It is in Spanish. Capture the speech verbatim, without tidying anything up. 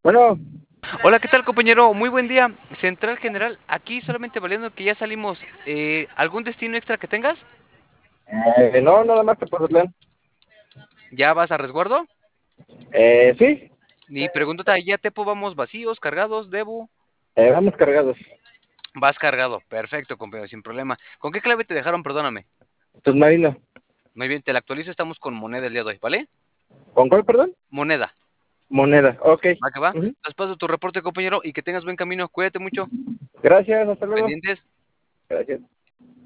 Bueno, Hola, ¿qué tal, compañero? Muy buen día. Central General, aquí solamente valiendo que ya salimos. Eh, ¿algún destino extra que tengas? eh, no, nada más que por plan. ¿Ya vas a resguardo? Eh, sí, Y pregúntate, ¿ya Tepo vamos vacíos, cargados, debo? eh, vamos cargados. Vas cargado. Perfecto, compañero, sin problema. ¿Con qué clave te dejaron? Perdóname. Submarino. Muy bien, te la actualizo. Estamos con moneda el día de hoy, ¿vale? ¿Con cuál, perdón? Moneda. Moneda. Ok. ¿Va que va? Ujú. Nos paso tu reporte, compañero, y que tengas buen camino. Cuídate mucho. Gracias, hasta luego. Pendientes. Gracias.